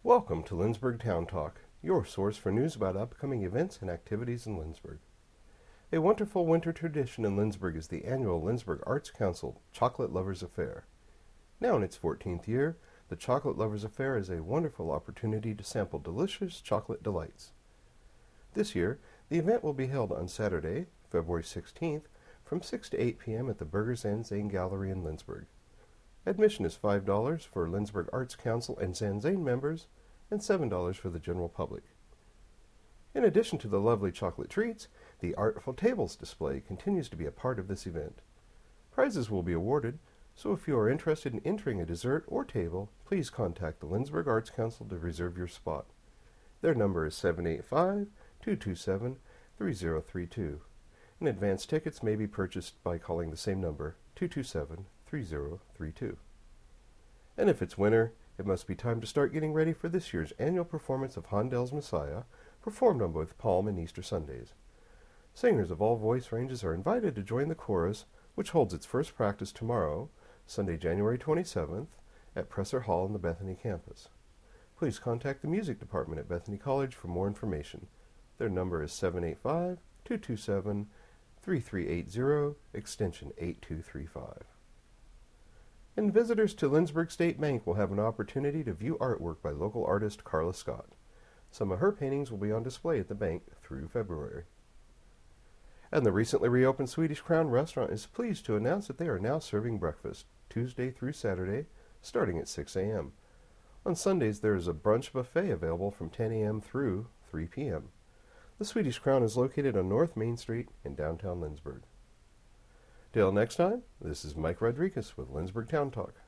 Welcome to Lindsborg Town Talk, your source for news about upcoming events and activities in Lindsborg. A wonderful winter tradition in Lindsborg is the annual Lindsborg Arts Council Chocolate Lovers Affair. Now in its 14th year, the Chocolate Lovers Affair is a wonderful opportunity to sample delicious chocolate delights. This year, the event will be held on Saturday, February 16th, from 6 to 8 p.m. at the Burgers and Zane Gallery in Lindsborg. Admission is $5 for Lindsborg Arts Council and Zane members, and $7 for the general public. In addition to the lovely chocolate treats, the Artful Tables display continues to be a part of this event. Prizes will be awarded, so if you are interested in entering a dessert or table, please contact the Lindsborg Arts Council to reserve your spot. Their number is 785-227-3032. And advance tickets may be purchased by calling the same number, 227-3032. And if it's winter, it must be time to start getting ready for this year's annual performance of Handel's Messiah, performed on both Palm and Easter Sundays. Singers of all voice ranges are invited to join the chorus, which holds its first practice tomorrow, Sunday, January 27th, at Presser Hall on the Bethany campus. Please contact the music department at Bethany College for more information. Their number is 785-227-3380, extension 8235. And visitors to Lindsborg State Bank will have an opportunity to view artwork by local artist Carla Scott. Some of her paintings will be on display at the bank through February. And the recently reopened Swedish Crown restaurant is pleased to announce that they are now serving breakfast, Tuesday through Saturday, starting at 6 a.m. On Sundays, there is a brunch buffet available from 10 a.m. through 3 p.m. The Swedish Crown is located on North Main Street in downtown Lindsborg. Till next time, this is Mike Rodriguez with Lindsborg Town Talk.